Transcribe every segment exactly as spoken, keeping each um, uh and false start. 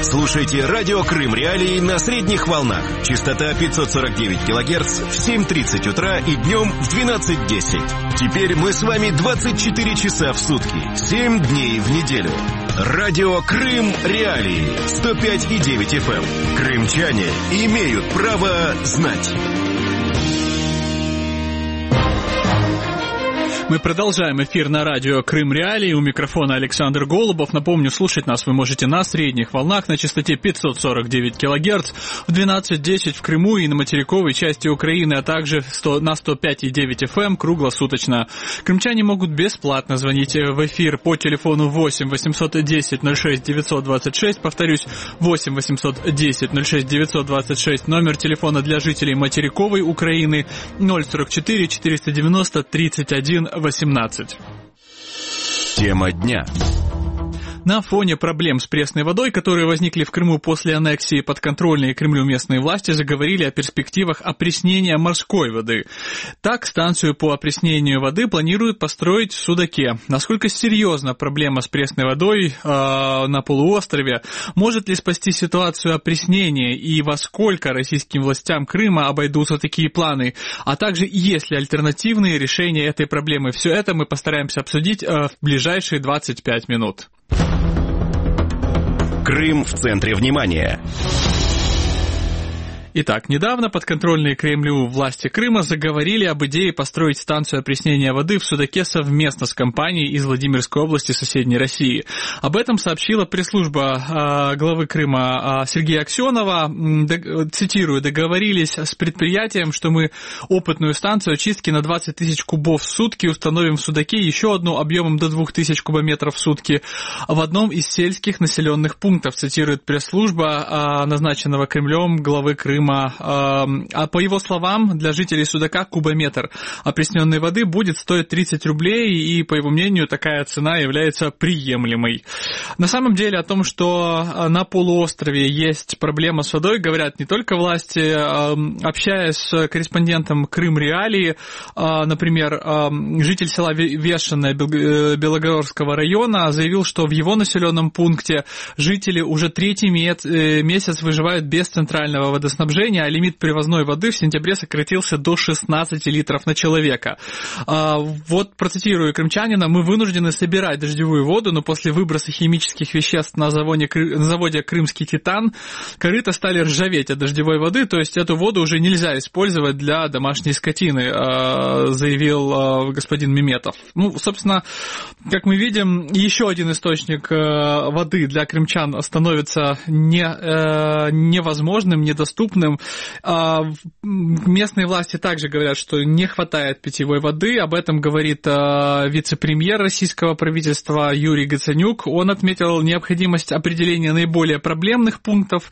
Слушайте радио Крым Реалии на средних волнах. Частота пятьсот сорок девять килогерц в семь тридцать утра и днем в двенадцать десять. Теперь мы с вами двадцать четыре часа в сутки, семь дней в неделю. Радио Крым Реалии сто пять и девять эф эм. Крымчане имеют право знать. Мы продолжаем эфир на радио Крым Реалии. У микрофона Александр Голубов. Напомню, слушать нас вы можете на средних волнах на частоте пятьсот сорок девять килогерц в двенадцать десять в Крыму и на материковой части Украины, а также на сто пять и девять эф эм круглосуточно. Крымчане могут бесплатно звонить в эфир по телефону восемь восемьсот десять ноль шесть девятьсот двадцать шесть. Повторюсь, восемь восемьсот десять ноль шесть девятьсот двадцать шесть. Номер телефона для жителей материковой Украины ноль сорок четыре четыреста девяносто тридцать один восемнадцать. Тема дня. На фоне проблем с пресной водой, которые возникли в Крыму после аннексии подконтрольной Кремлю местные власти, заговорили о перспективах опреснения морской воды. Так, станцию по опреснению воды планируют построить в Судаке. Насколько серьезна проблема с пресной водой э, на полуострове? Может ли спасти ситуацию опреснения и во сколько российским властям Крыма обойдутся такие планы? А также есть ли альтернативные решения этой проблемы? Все это мы постараемся обсудить э, в ближайшие двадцать пять минут. Крым в центре внимания. Итак, недавно подконтрольные Кремлю власти Крыма заговорили об идее построить станцию опреснения воды в Судаке совместно с компанией из Владимирской области соседней России. Об этом сообщила пресс-служба э, главы Крыма э, Сергея Аксенова. Д, цитирую, договорились с предприятием, что мы опытную станцию очистки на двадцать тысяч кубов в сутки установим в Судаке, еще одну объемом до двух тысяч кубометров в сутки в одном из сельских населенных пунктов, цитирует пресс-служба э, назначенного Кремлем главы Крыма. А по его словам, для жителей Судака кубометр опресненной воды будет стоить тридцать рублей, и, по его мнению, такая цена является приемлемой. На самом деле о том, что на полуострове есть проблема с водой, говорят не только власти. Общаясь с корреспондентом Крым Реалии, например, житель села Вешенное Белогорского района заявил, что в его населенном пункте жители уже третий месяц выживают без центрального водоснабжения, а лимит привозной воды в сентябре сократился до шестнадцати литров на человека. Вот процитирую крымчанина: мы вынуждены собирать дождевую воду, но после выброса химических веществ на заводе, на заводе «Крымский Титан» корыта стали ржаветь от дождевой воды, то есть эту воду уже нельзя использовать для домашней скотины, заявил господин Меметов. Ну, собственно, как мы видим, еще один источник воды для крымчан становится не, невозможным, недоступным. Местные власти также говорят, что не хватает питьевой воды. Об этом говорит вице-премьер российского правительства Юрий Гаценюк. Он отметил необходимость определения наиболее проблемных пунктов,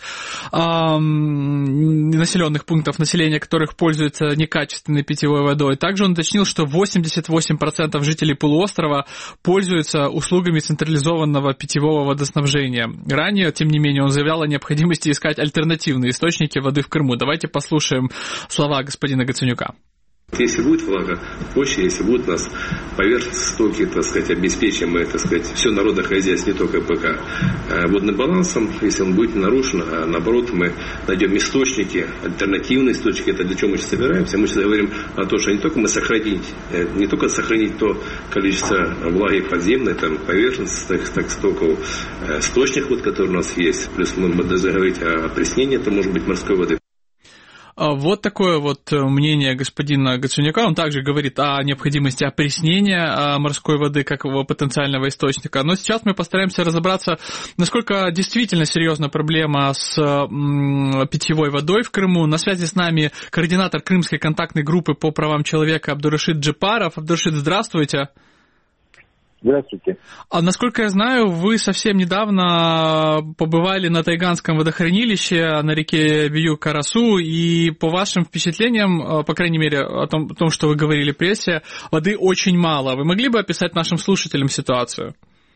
населенных пунктов, населения которых пользуется некачественной питьевой водой. Также он уточнил, что восемьдесят восемь процентов жителей полуострова пользуются услугами централизованного питьевого водоснабжения. Ранее, тем не менее, он заявлял о необходимости искать альтернативные источники воды в Крыму. Давайте послушаем слова господина Гаценюка. Если будет влага, почва, если будет у нас поверхность стоки, так сказать, обеспечим мы, так сказать, все народное хозяйство, не только ПК, водным балансом, если он будет нарушен, а наоборот мы найдем источники, альтернативные источники, это для чего мы сейчас собираемся, мы сейчас говорим о том, что не только мы сохранить, не только сохранить то количество влаги подземной, там, поверхностных, так, стоков, источников, вот, которые у нас есть, плюс мы будем говорить о опреснении, это может быть морской воды. Вот такое вот мнение господина Гаценюка. Он также говорит о необходимости опреснения морской воды как его потенциального источника. Но сейчас мы постараемся разобраться, насколько действительно серьезна проблема с питьевой водой в Крыму. На связи с нами координатор Крымской контактной группы по правам человека Абдурашид Джипаров. Абдурашид, здравствуйте. Здравствуйте. А насколько я знаю, вы совсем недавно побывали на Тайганском водохранилище на реке Бию-Карасу, и по вашим впечатлениям, по крайней мере, о том, о том, что вы говорили в прессе, воды очень мало. Вы могли бы описать нашим слушателям ситуацию?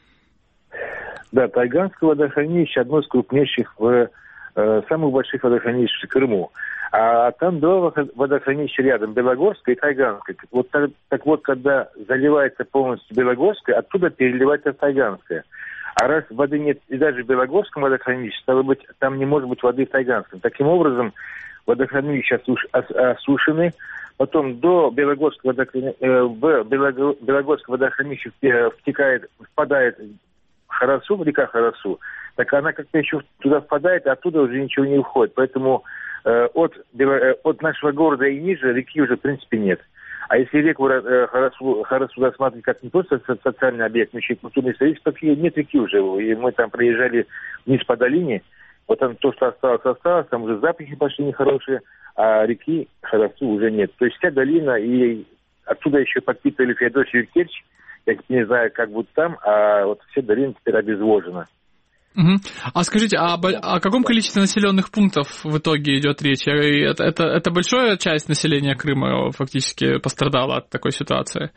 Да, Тайганское водохранилище одно из крупнейших, в, э, самых больших водохранилищ в Крыму. А там два водохранилища рядом, Белогорское и Тайганское. Вот так, так вот, когда заливается полностью Белогорское, оттуда переливается Тайганское. А раз воды нет и даже в Белогорском водохранилище, стало быть, там не может быть воды в Тайганском. Таким образом, водохранилища осушены. Потом до Белогорского водохранилища, в Белогорское водохранилище втекает, впадает Харасу, река Харасу. Так она как-то еще туда впадает, а оттуда уже ничего не уходит. Поэтому э, от, э, от нашего города и ниже реки уже в принципе нет. А если реку э, Харасу, Харасу рассматривать как не просто социальный объект, но еще и культурный исторический, то нет реки уже. И мы там проезжали вниз по долине, вот там то, что осталось, осталось, там уже запахи пошли нехорошие, а реки Харасу уже нет. То есть вся долина, и оттуда еще подпитывали Феодосию и Керчь. Я не знаю, как будет там, а вот все долины теперь обезвожены. Угу. А скажите, а о каком количестве населенных пунктов в итоге идет речь? Это, это, это большая часть населения Крыма фактически пострадала от такой ситуации?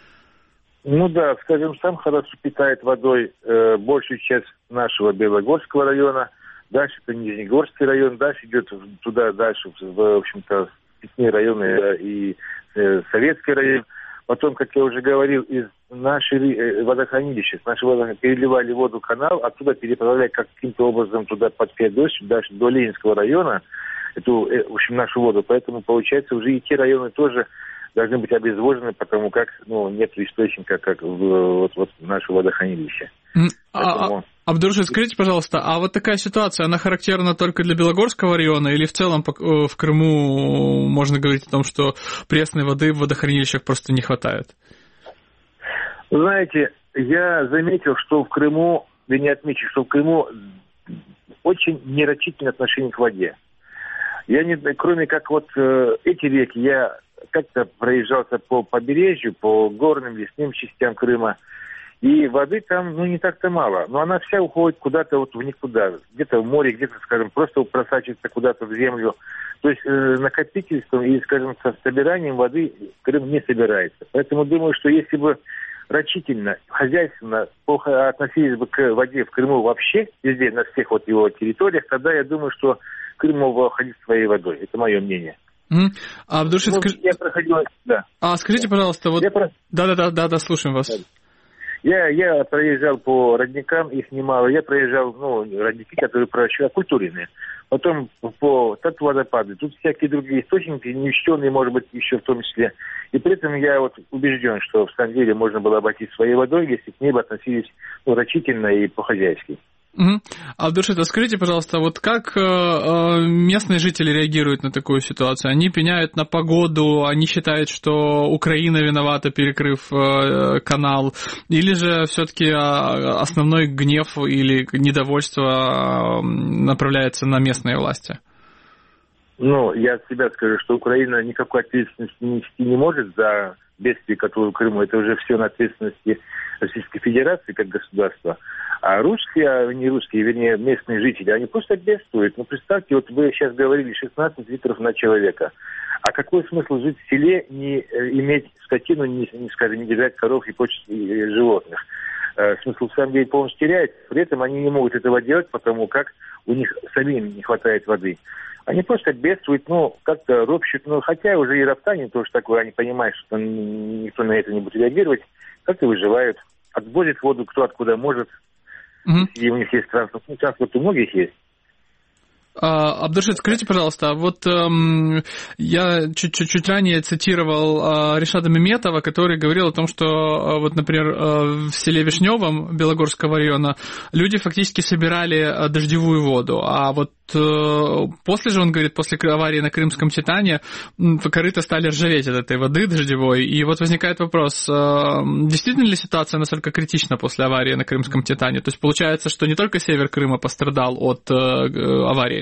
Ну да, скажем, сам Харасу питает водой э, большую часть нашего Белогорского района, дальше это Нижнегорский район, дальше идет туда, дальше, в, в общем-то, питные районы э, и э, Советский район. Потом, как я уже говорил, из нашей водохранилища, с нашего водохранилища переливали воду в канал, оттуда переправляли каким-то образом туда под Феодосию, дальше до Ленинского района, эту, в общем, нашу воду. Поэтому, получается, уже и те районы тоже должны быть обезвожены, потому как, ну, нет источника, как в, вот, вот нашего водохранилища. Поэтому... А, Абдурашид, скажите, пожалуйста, а вот такая ситуация, она характерна только для Белогорского района или в целом в Крыму можно говорить о том, что пресной воды в водохранилищах просто не хватает? Знаете, я заметил, что в Крыму, да не отмечу, что в Крыму очень нерачительное отношение к воде. Я не, кроме как вот э, эти реки, я как-то проезжался по побережью, по горным, лесным частям Крыма, и воды там, ну, не так-то мало. Но она вся уходит куда-то вот в никуда. Где-то в море, где-то, скажем, просто просачивается куда-то в землю. То есть э, накопительством и, скажем, со собиранием воды Крым не собирается. Поэтому думаю, что если бы рачительно, хозяйственно плохо относились бы к воде в Крыму вообще, везде, на всех вот его территориях, тогда я думаю, что Крым мог бы ходить своей водой. Это мое мнение. Mm. А, Абдурашид, ну, скаж... я проходил, да. А скажите, пожалуйста, вот... Про... Да-да-да, да-да, слушаем вас. Я, я проезжал по родникам, их немало. Я проезжал, ну, родники, которые окультуренные. Потом по Тату-водопады. Тут всякие другие источники, неучтенные, может быть, еще в том числе. И при этом я вот убежден, что в самом деле можно было обойтись своей водой, если к ней бы относились, ну, рачительно и по-хозяйски. Угу. А, Абдурашид, скажите, пожалуйста, вот как э, местные жители реагируют на такую ситуацию? Они пеняют на погоду, они считают, что Украина виновата, перекрыв э, канал, или же все-таки э, основной гнев или недовольство э, направляется на местные власти? Ну, я от себя скажу, что Украина никакой ответственности нести не может за бедствие, которое в Крыму. Это уже все на ответственности Российской Федерации как государства. А русские, не русские, вернее, местные жители, они просто бедствуют. Ну, представьте, вот вы сейчас говорили шестнадцать литров на человека. А какой смысл жить в селе, не иметь скотину, не, не скажем, не держать коров и прочих животных? Смысл, в самом деле, полностью теряется. При этом они не могут этого делать, потому как у них самим не хватает воды. Они просто бедствуют, ну, как-то ропщут, ну, хотя уже и роптание тоже такое, они понимают, что никто на это не будет реагировать, как-то выживают, отвозят воду кто откуда может, mm-hmm. и у них есть транспорт, ну, транспорт у многих есть. А, Абдурашид, скажите, пожалуйста, вот эм, я чуть-чуть чуть ранее цитировал э, Ришада Меметова, который говорил о том, что, э, вот, например, э, в селе Вишневом Белогорского района люди фактически собирали э, дождевую воду, а вот э, после же, он говорит, после аварии на Крымском Титане корыта стали ржаветь от этой воды дождевой, и вот возникает вопрос, э, действительно ли ситуация настолько критична после аварии на Крымском Титане? То есть получается, что не только север Крыма пострадал от э, аварии?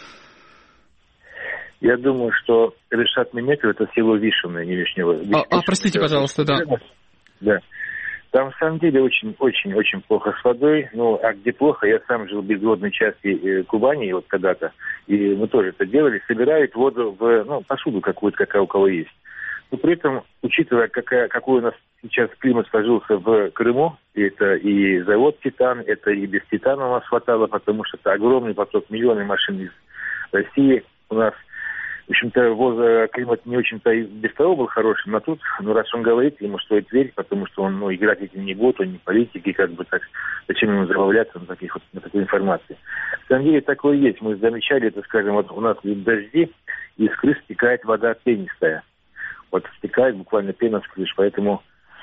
Я думаю, что Ришат Меметов — это село Вишенное, не Вишнево. А, а простите, пожалуйста, да. Да. Там, в самом деле, очень-очень-очень плохо с водой. Ну, а где плохо, я сам жил в безводной части Кубани вот когда-то, и мы тоже это делали, собирают воду в, ну, посуду какую-то, какая у кого есть. Но при этом, учитывая, какая, какой у нас сейчас климат сложился в Крыму, это и завод «Титан», это и без «Титана» у нас хватало, потому что это огромный поток, миллионы машин из России у нас. В общем-то, климат не очень-то и без того был хороший, но тут, ну, раз он говорит, ему стоит верить, потому что он, ну, играть этим не будет, он не политик, и как бы так, зачем ему забавляться на, таких, вот, на такой информации. На самом деле такое есть. Мы замечали, это, скажем, вот у нас идут дожди, и из крыш стекает вода пенистая. Вот стекает буквально пена с крыш, поэтому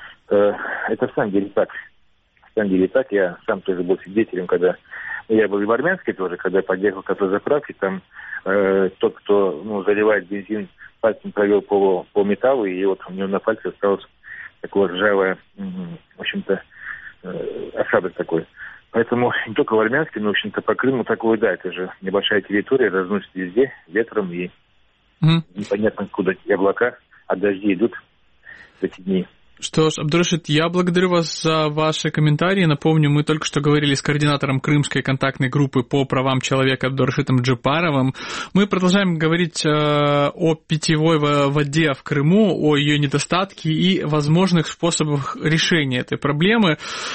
э, это в самом деле так. В самом деле так. Я сам тоже был свидетелем, когда... Я был и в Армянске тоже, когда подъехал к автозаправке, там э, тот, кто, ну, заливает бензин, пальцем провел по, по металлу, и вот у него на пальце осталось такое ржавое, в общем-то, э, осадок такой. Поэтому не только в Армянске, но, в общем-то, по Крыму такое, да, это же небольшая территория, разносит везде ветром, и mm. непонятно, куда эти облака от дождей идут в эти дни. Что ж, Абдурашид, я благодарю вас за ваши комментарии. Напомню, мы только что говорили с координатором Крымской контактной группы по правам человека Абдурашидом Джапаровым. Мы продолжаем говорить э, о питьевой воде в Крыму, о ее недостатке и возможных способах решения этой проблемы.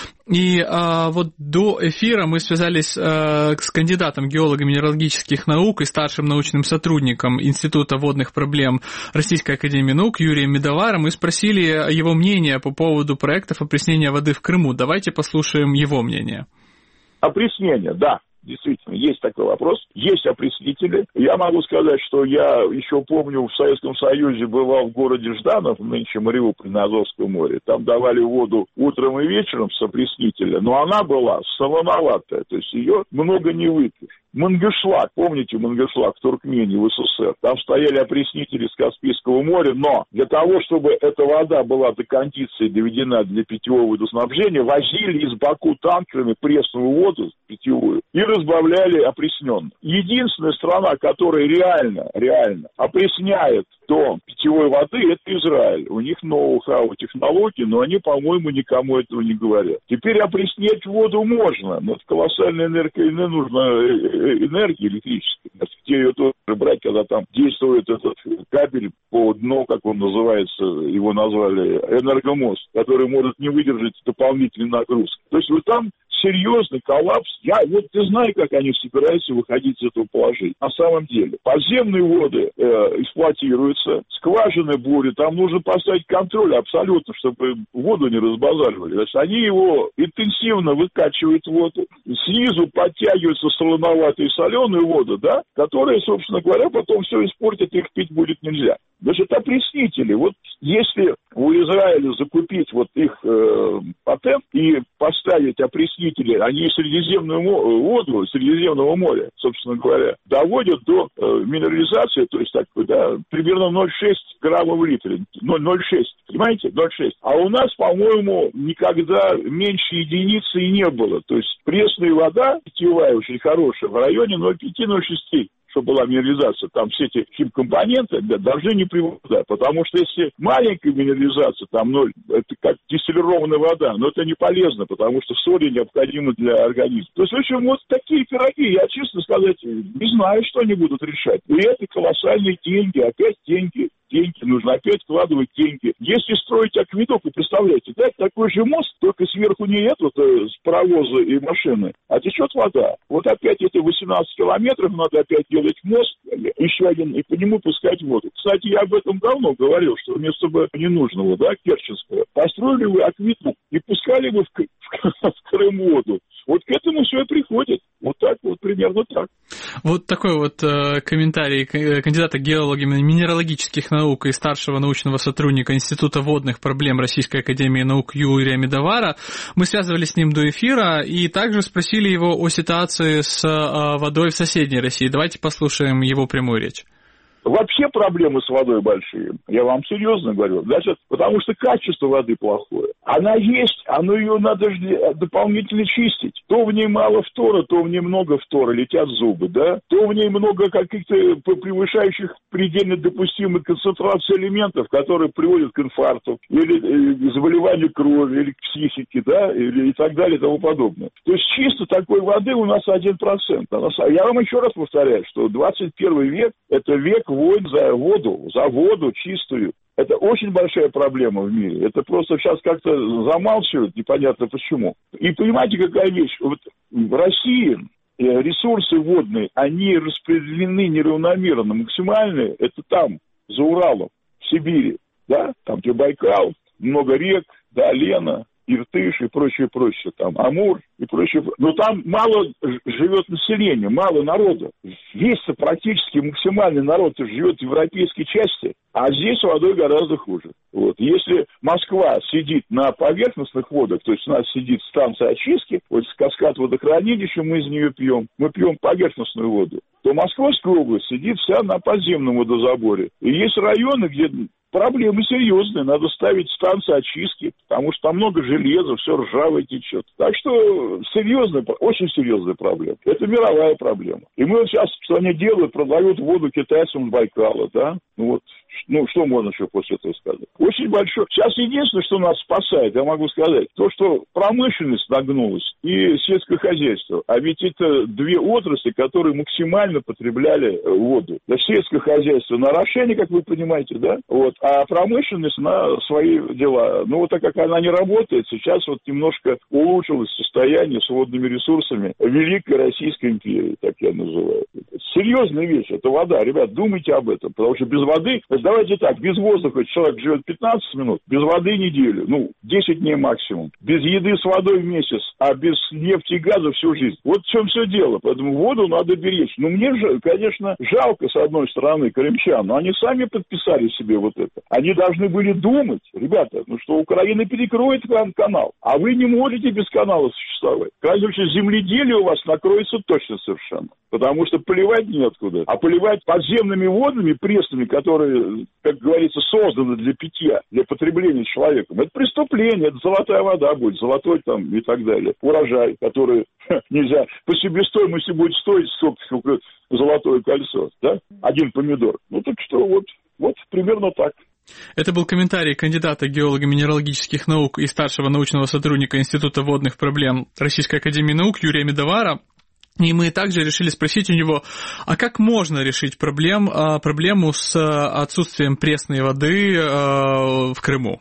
И а, вот до эфира мы связались а, с кандидатом геолого-минералогических наук и старшим научным сотрудником Института водных проблем Российской академии наук Юрием Медоваром и спросили его мнение по поводу проектов опреснения воды в Крыму. Давайте послушаем его мнение. Опреснение, да. Действительно, есть такой вопрос. Есть опреснители. Я могу сказать, что я еще помню, в Советском Союзе бывал в городе Жданов, нынче Мариуполь на Азовском море. Там давали воду утром и вечером с опреснителя, но она была солоноватая, то есть ее много не выпьешь. Мангышлак, помните Мангышлак в Туркмении, в СССР? Там стояли опреснители с Каспийского моря, но для того, чтобы эта вода была до кондиции доведена для питьевого водоснабжения, возили из Баку танкерами пресную воду питьевую и разбавляли опресненной. Единственная страна, которая реально, реально опресняет до питьевой воды, это Израиль. У них ноу-хау технологии, но они, по-моему, никому этого не говорят. Теперь опреснять воду можно, но это колоссальная энергия, не нужно энергии электрической, где ее тоже брать, когда там действует этот кабель по дну, как он называется, его назвали энергомост, который может не выдержать дополнительной нагрузки. То есть вот там серьезный коллапс. Я вот не знаю, как они собираются выходить из этого положения. На самом деле, подземные воды э, эксплуатируются, скважины бурят, там нужно поставить контроль абсолютно, чтобы воду не разбазаривали. То есть они его интенсивно выкачивают воду, снизу подтягиваются солоноватые и соленые воды, да, которые, собственно говоря, потом все испортят, их пить будет нельзя. Значит, опреснители. Вот если у Израиля закупить вот их э, патент и поставить опреснители, они средиземную воду Средиземного моря, собственно говоря, доводят до э, минерализации, то есть так, да, примерно ноль целых шесть десятых грамма в литре. ноль целых шесть, понимаете? ноль целых шесть. А у нас, по-моему, никогда меньше единицы и не было. То есть пресная вода, питьевая, очень хорошая, в районе ноль целых пять - ноль целых шесть, чтобы была минерализация, там все эти химкомпоненты, да, должны не преобладать. Потому что если маленькая минерализация, там ноль, это как дистиллированная вода, но это не полезно, потому что соли необходимы для организма. То есть, в общем, вот такие пироги, я, честно сказать, не знаю, что они будут решать. И это колоссальные деньги, опять деньги. Деньги, нужно опять вкладывать деньги. Если строить акведук, вы представляете, да, такой же мост, только сверху не это, с паровоза и машины, а течет вода. Вот опять это восемнадцать километров, надо опять делать мост, еще один, и по нему пускать воду. Кстати, я об этом давно говорил, что вместо бы ненужного, да, Керченского, построили вы акведук и пускали бы в, в, в Крым воду. Вот к этому все и приходит. Вот так вот, примерно так. Вот такой вот э, комментарий кандидата геолога-минералогических наук и старшего научного сотрудника Института водных проблем Российской академии наук Юрия Медовара. Мы связывались с ним до эфира и также спросили его о ситуации с э, водой в соседней России. Давайте послушаем его прямую речь. Вообще проблемы с водой большие. Я вам серьезно говорю. Значит, потому что качество воды плохое. Она есть, оно ее надо дополнительно чистить. То в ней мало фтора, то в ней много фтора, летят зубы, да? То в ней много каких-то превышающих предельно допустимых концентраций элементов, которые приводят к инфаркту, или заболеванию крови, или к психике, да, или и так далее, и тому подобное. То есть чисто такой воды у нас один процент. Я вам еще раз повторяю, что двадцать первый век – это век войн за воду, за воду чистую. Это очень большая проблема в мире. Это просто сейчас как-то замалчивают, непонятно почему. И понимаете, какая вещь? Вот в России ресурсы водные, они распределены неравномерно. Максимальные – это там, за Уралом, в Сибири, да, там где Байкал, много рек, да, Лена, Иртыш и прочее, прочее, там Амур и прочее. Но там мало живет населения, мало народа. Весь-то практически максимальный народ живет в европейской части, а здесь водой гораздо хуже. Вот. Если Москва сидит на поверхностных водах, то есть у нас сидит станция очистки, вот каскад водохранилища, мы из нее пьем, мы пьем поверхностную воду, то Московская область сидит вся на подземном водозаборе. И есть районы, где проблемы серьезные, надо ставить станции очистки, потому что там много железа, все ржавое течет. Так что серьезная, очень серьезная проблема. Это мировая проблема. И мы вот сейчас, что они делают, продают воду китайцам с Байкала, да? Ну вот, ну что можно еще после этого сказать? Очень большое. Сейчас единственное, что нас спасает, я могу сказать, то, что промышленность нагнулась и сельское хозяйство. А ведь это две отрасли, которые максимально потребляли воду. Да, сельское хозяйство на орошение, как вы понимаете, да? Вот. А промышленность на свои дела. Ну, вот так как она не работает, сейчас вот немножко улучшилось состояние с водными ресурсами Великой Российской империи, так я называю. Это серьезная вещь, это вода. Ребят, думайте об этом, потому что без воды, давайте так, без воздуха человек живет пятнадцать минут, без воды неделю, ну, десять дней максимум. Без еды с водой в месяц, а без нефти и газа всю жизнь. Вот в чем все дело. Поэтому воду надо беречь. Ну, мне же, конечно, жалко, с одной стороны, крымчан, но они сами подписали себе вот это. Они должны были думать, ребята, ну что Украина перекроет канал, а вы не можете без канала существовать. В крайнем случае, земледелие у вас накроется точно совершенно. Потому что поливать неоткуда. А поливать подземными водами, пресными, которые, как говорится, созданы для питья, для потребления человеком, это преступление, это золотая вода будет, золотой там и так далее. Урожай, который ха, нельзя, по себестоимости будет стоить сколько, сколько золотое кольцо, да? Один помидор. Ну так что вот, вот примерно так. Это был комментарий кандидата геолого-минералогических наук и старшего научного сотрудника Института водных проблем Российской академии наук Юрия Медовара. И мы также решили спросить у него, а как можно решить проблем, проблему с отсутствием пресной воды в Крыму?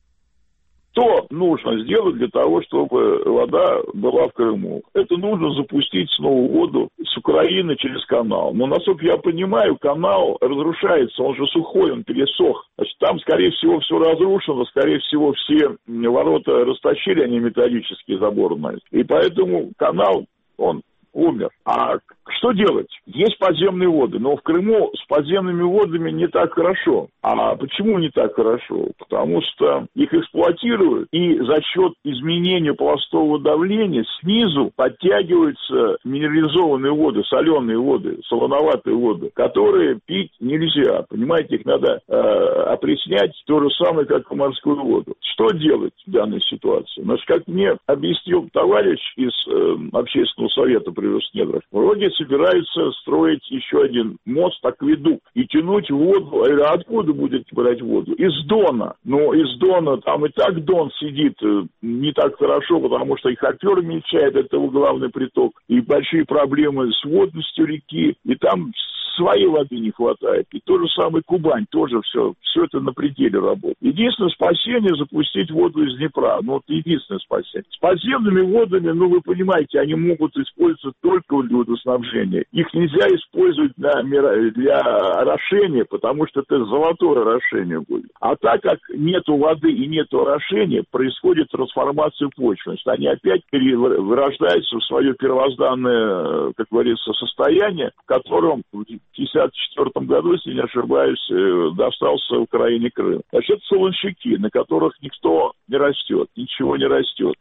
Что нужно сделать для того, чтобы вода была в Крыму? Это нужно запустить снова воду с Украины через канал. Но, насколько я понимаю, канал разрушается, он же сухой, он пересох. Значит, там, скорее всего, все разрушено, скорее всего, все ворота растащили, они металлические заборы. И поэтому канал, он умер. А что делать? Есть подземные воды, но в Крыму с подземными водами не так хорошо. А почему не так хорошо? Потому что их эксплуатируют, и за счет изменения полостового давления снизу подтягиваются минерализованные воды, соленые воды, солоноватые воды, которые пить нельзя. Понимаете, их надо э, опреснять то же самое, как и морскую воду. Что делать в данной ситуации? Значит, как мне объяснил товарищ из э, общественного совета при Роснедрах, вроде собираются строить еще один мост, акведук, и тянуть воду. А откуда будет брать воду? Из Дона. Но из Дона, там и так Дон сидит не так хорошо, потому что и Хопер мельчает, это его главный приток, и большие проблемы с водностью реки, и там своей воды не хватает. И то же самое Кубань, тоже все, все это на пределе работает. Единственное спасение — запустить воду из Днепра. Ну, вот единственное спасение. С подземными водами, ну, вы понимаете, они могут использоваться только для водоснабжения. Их нельзя использовать для, для орошения, потому что это золотое орошение будет. А так как нету воды и нету орошения, происходит трансформация почвы. Значит, они опять вырождаются в свое первозданное, как говорится, состояние, в котором в пятьдесят четвёртом году, если не ошибаюсь, достался Украине Крым. Значит, это солончаки, на которых никто не растет, ничего не растет.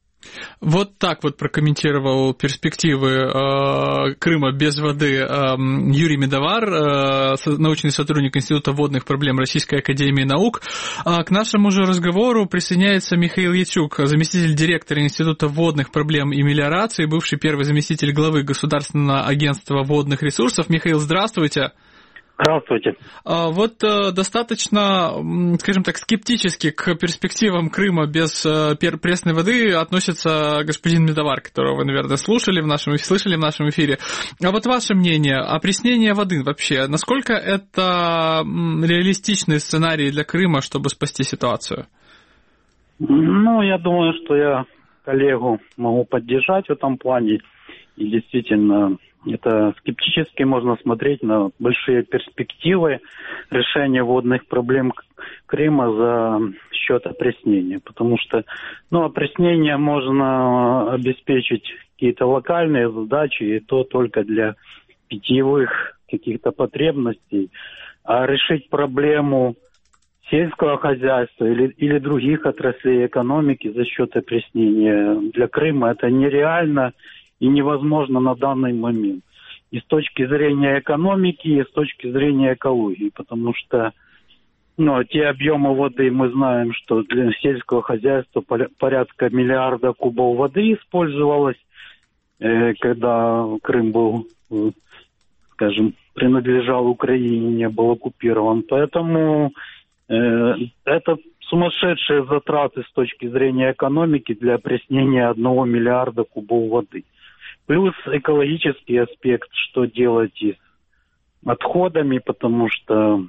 Вот так вот прокомментировал перспективы э, Крыма без воды э, Юрий Медовар, э, научный сотрудник Института водных проблем Российской академии наук. А к нашему же разговору присоединяется Михаил Яцюк, заместитель директора Института водных проблем и мелиорации, бывший первый заместитель главы Государственного агентства водных ресурсов. Михаил, здравствуйте. Здравствуйте. Вот достаточно, скажем так, скептически к перспективам Крыма без пресной воды относится господин Медовар, которого вы, наверное, слушали в нашем, слышали в нашем эфире. А вот ваше мнение, опреснение воды вообще, насколько это реалистичный сценарий для Крыма, чтобы спасти ситуацию? Ну, я думаю, что я коллегу могу поддержать в этом плане. И действительно, это скептически можно смотреть на большие перспективы решения водных проблем Крыма за счет опреснения. Потому что, ну, опреснение можно обеспечить какие-то локальные задачи, и то только для питьевых каких-то потребностей. А решить проблему сельского хозяйства или, или других отраслей экономики за счет опреснения для Крыма это нереально и невозможно на данный момент. И с точки зрения экономики, и с точки зрения экологии. Потому что ну, те объемы воды, мы знаем, что для сельского хозяйства порядка миллиарда кубов воды использовалось, э, когда Крым был, э, скажем, принадлежал Украине, не был оккупирован. Поэтому э, это сумасшедшие затраты с точки зрения экономики для опреснения одного миллиарда кубов воды. Плюс экологический аспект, что делать с отходами, потому что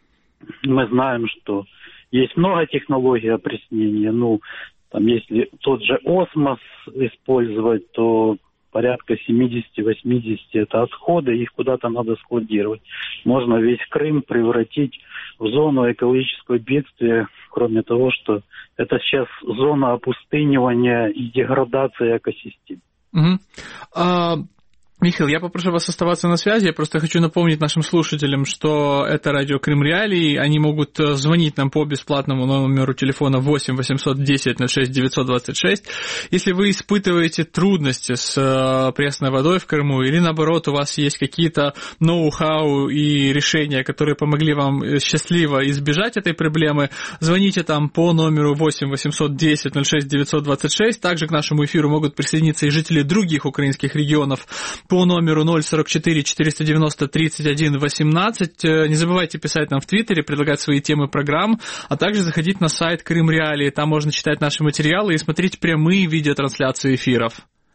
мы знаем, что есть много технологий опреснения. Ну, там, если тот же осмос использовать, то порядка семьдесят-восемьдесят это отходы, их куда-то надо складировать. Можно весь Крым превратить в зону экологического бедствия, кроме того, что это сейчас зона опустынивания и деградации экосистем. Угу. А, Михаил, я попрошу вас оставаться на связи. Я просто хочу напомнить нашим слушателям, что это радио Крым Реалии. Они могут звонить нам по бесплатному номеру телефона восемь восемьсот десять ноль шесть девятьсот двадцать шесть. Если вы испытываете трудности с пресной водой в Крыму, или наоборот, у вас есть какие-то ноу-хау и решения, которые помогли вам счастливо избежать этой проблемы, звоните там по номеру восемь восемьсот десять ноль шесть девятьсот двадцать шесть. Также к нашему эфиру могут присоединиться и жители других украинских регионов по номеру ноль сорок четыре четыреста девяносто тридцать один восемнадцать. Не забывайте писать нам в Твиттере, предлагать свои темы программ, а также заходить на сайт Крым Реалии. Там можно читать наши материалы и смотреть прямые видеотрансляции эфиров.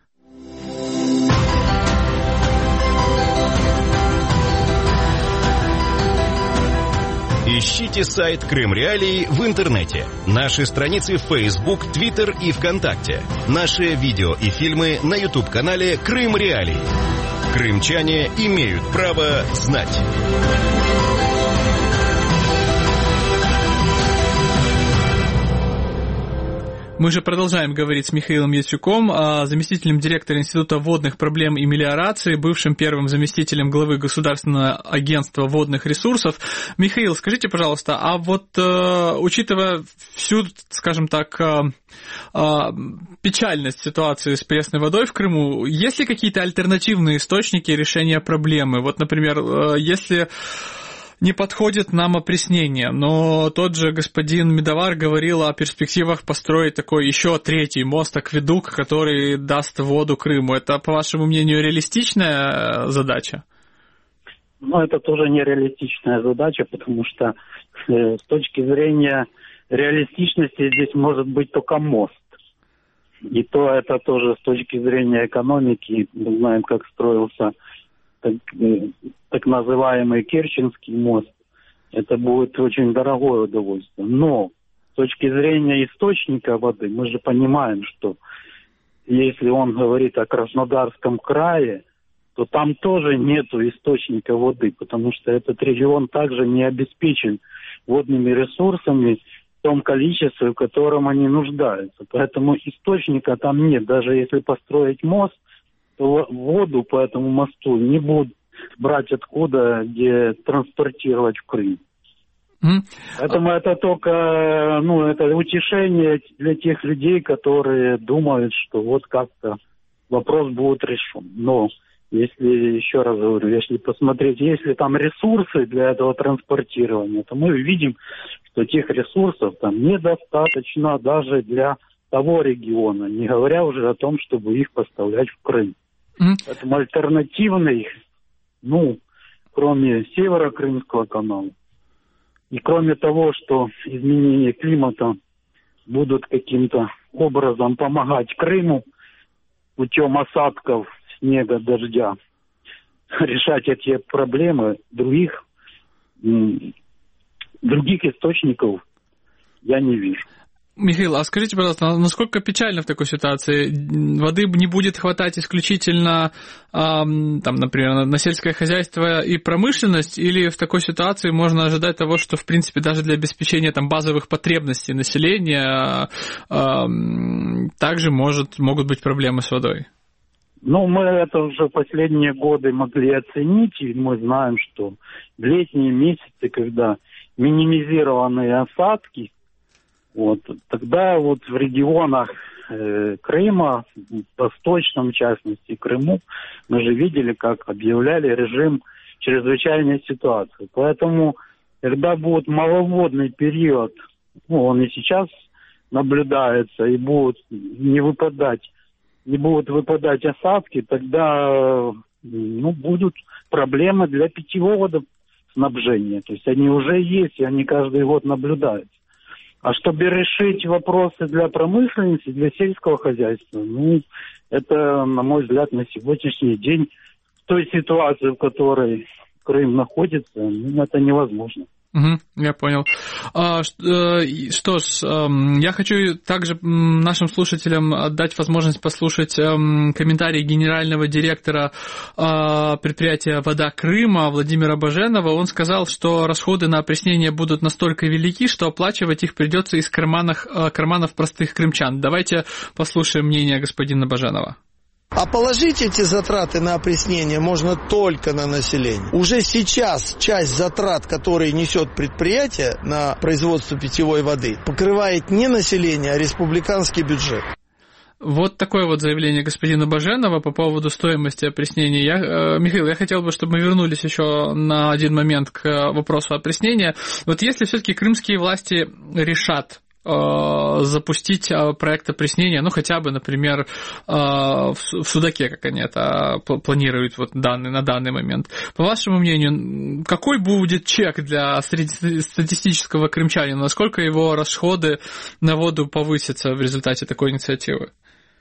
Ищите сайт Крым Реалии в интернете. Наши страницы в Facebook, Twitter и ВКонтакте. Наши видео и фильмы на YouTube-канале Крым Реалии. Крымчане имеют право знать. Мы же продолжаем говорить с Михаилом Яцюком, заместителем директора Института водных проблем и мелиорации, бывшим первым заместителем главы Государственного агентства водных ресурсов. Михаил, скажите, пожалуйста, а вот учитывая всю, скажем так, печальность ситуации с пресной водой в Крыму, есть ли какие-то альтернативные источники решения проблемы? Вот, например, если не подходит нам опреснение, но тот же господин Медовар говорил о перспективах построить такой еще третий мост-акведук, который даст воду Крыму. Это, по вашему мнению, реалистичная задача? Ну, это тоже нереалистичная задача, потому что э, с точки зрения реалистичности здесь может быть только мост. И то это тоже с точки зрения экономики. Мы знаем, как строился так, так называемый Керченский мост. Это будет очень дорогое удовольствие. Но с точки зрения источника воды, мы же понимаем, что если он говорит о Краснодарском крае, то там тоже нету источника воды, потому что этот регион также не обеспечен водными ресурсами в том количестве, в котором они нуждаются. Поэтому источника там нет. Даже если построить мост, то воду по этому мосту не будут брать откуда, где транспортировать в Крым. Mm. Поэтому это только, ну, это утешение для тех людей, которые думают, что вот как-то вопрос будет решен. Но если, еще раз говорю, если посмотреть, если там ресурсы для этого транспортирования, то мы видим, что тех ресурсов там недостаточно даже для того региона, не говоря уже о том, чтобы их поставлять в Крым. Mm. Поэтому альтернативных, ну, кроме Северо-Крымского канала, и кроме того, что изменения климата будут каким-то образом помогать Крыму путем осадков, снега, дождя, решать эти проблемы, других, других источников я не вижу. Михаил, а скажите, пожалуйста, насколько печально в такой ситуации? Воды не будет хватать исключительно, там, например, на сельское хозяйство и промышленность, или в такой ситуации можно ожидать того, что, в принципе, даже для обеспечения там, базовых потребностей населения также может, могут быть проблемы с водой? Ну, мы это уже последние годы могли оценить, и мы знаем, что в летние месяцы, когда минимизированные осадки, вот, тогда вот в регионах э, Крыма, в восточном, в частности, Крыму, мы же видели, как объявляли режим чрезвычайной ситуации. Поэтому, когда будет маловодный период, ну, он и сейчас наблюдается, и будут не выпадать, не будут выпадать осадки, тогда ну, будут проблемы для питьевого снабжения. То есть они уже есть, и они каждый год наблюдаются. А чтобы решить вопросы для промышленности, для сельского хозяйства, ну, это, на мой взгляд, на сегодняшний день в той ситуации, в которой Крым находится, ну, это невозможно. Угу, я понял. А, что ж, я хочу также нашим слушателям дать возможность послушать комментарий генерального директора предприятия «Вода Крыма» Владимира Баженова. Он сказал, что расходы на опреснение будут настолько велики, что оплачивать их придется из карманов, карманов простых крымчан. Давайте послушаем мнение господина Баженова. А положить эти затраты на опреснение можно только на население. Уже сейчас часть затрат, которые несет предприятие на производство питьевой воды, покрывает не население, а республиканский бюджет. Вот такое вот заявление господина Баженова по поводу стоимости опреснения. Я, Михаил, я хотел бы, чтобы мы вернулись еще на один момент к вопросу опреснения. Вот если все-таки крымские власти решат запустить проект опреснения, ну, хотя бы, например, в Судаке, как они это планируют вот данные, на данный момент. По вашему мнению, какой будет чек для среднестатистического крымчанина? Насколько его расходы на воду повысятся в результате такой инициативы?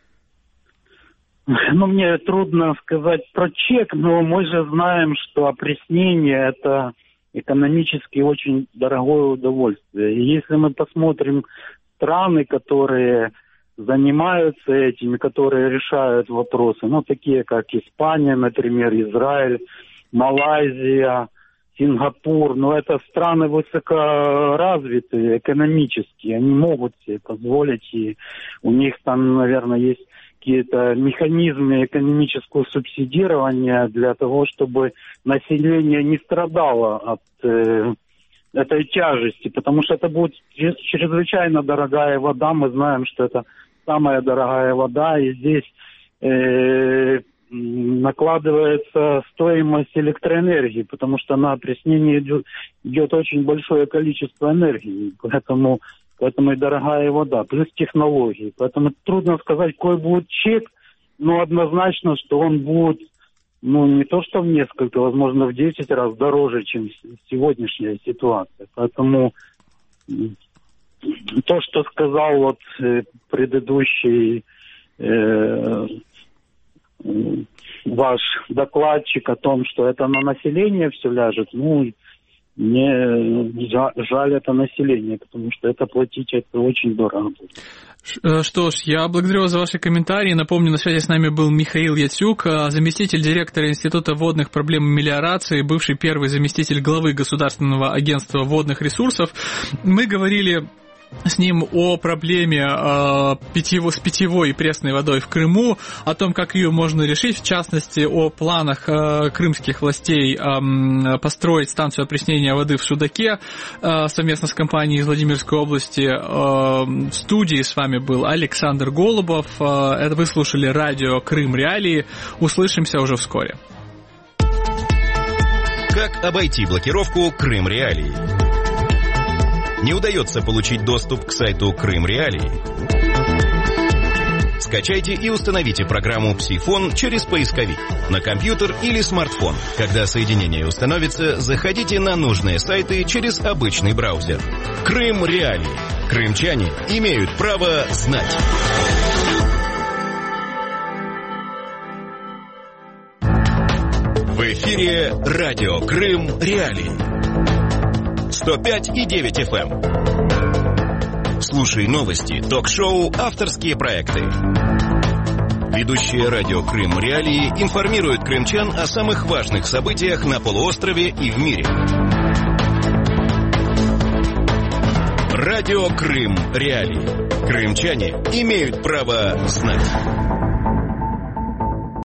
Ну, мне трудно сказать про чек, но мы же знаем, что опреснение – это экономически очень дорогое удовольствие. И если мы посмотрим страны, которые занимаются этим, которые решают вопросы, ну, такие как Испания, например, Израиль, Малайзия, Сингапур, ну, это страны высокоразвитые экономически, они могут себе позволить, и у них там, наверное, есть какие-то механизмы экономического субсидирования для того, чтобы население не страдало от э, этой тяжести, потому что это будет чрезвычайно дорогая вода. Мы знаем, что это самая дорогая вода, и здесь э, накладывается стоимость электроэнергии, потому что на опреснение идет, идет очень большое количество энергии, поэтому Поэтому и дорогая вода, плюс технологии. Поэтому трудно сказать, какой будет чек, но однозначно, что он будет, ну, не то что в несколько, возможно, в десять раз дороже, чем сегодняшняя ситуация. Поэтому то, что сказал вот предыдущий э, ваш докладчик о том, что это на население все ляжет, ну, мне жаль это население, потому что это платить это очень дорого будет. Что ж, я благодарю вас за ваши комментарии. Напомню, на связи с нами был Михаил Яцюк, заместитель директора Института водных проблем и мелиорации, бывший первый заместитель главы Государственного агентства водных ресурсов. Мы говорили с ним о проблеме э, питьево, с питьевой и пресной водой в Крыму, о том, как ее можно решить, в частности, о планах э, крымских властей э, построить станцию опреснения воды в Судаке э, совместно с компанией из Владимирской области. Э, в студии с вами был Александр Голубов. Э, это вы слушали радио «Крым Реалии». Услышимся уже вскоре. Как обойти блокировку «Крым Реалии»? Не удается получить доступ к сайту Крым Реалии? Скачайте и установите программу «Псифон» через поисковик на компьютер или смартфон. Когда соединение установится, заходите на нужные сайты через обычный браузер. Крым Реалии. Крымчане имеют право знать. В эфире радио «Крым Реалии». сто пять и девять эф эм. Слушай новости, ток-шоу, авторские проекты. Ведущие радио Крым Реалии информируют крымчан о самых важных событиях на полуострове и в мире. Радио Крым Реалии. Крымчане имеют право знать.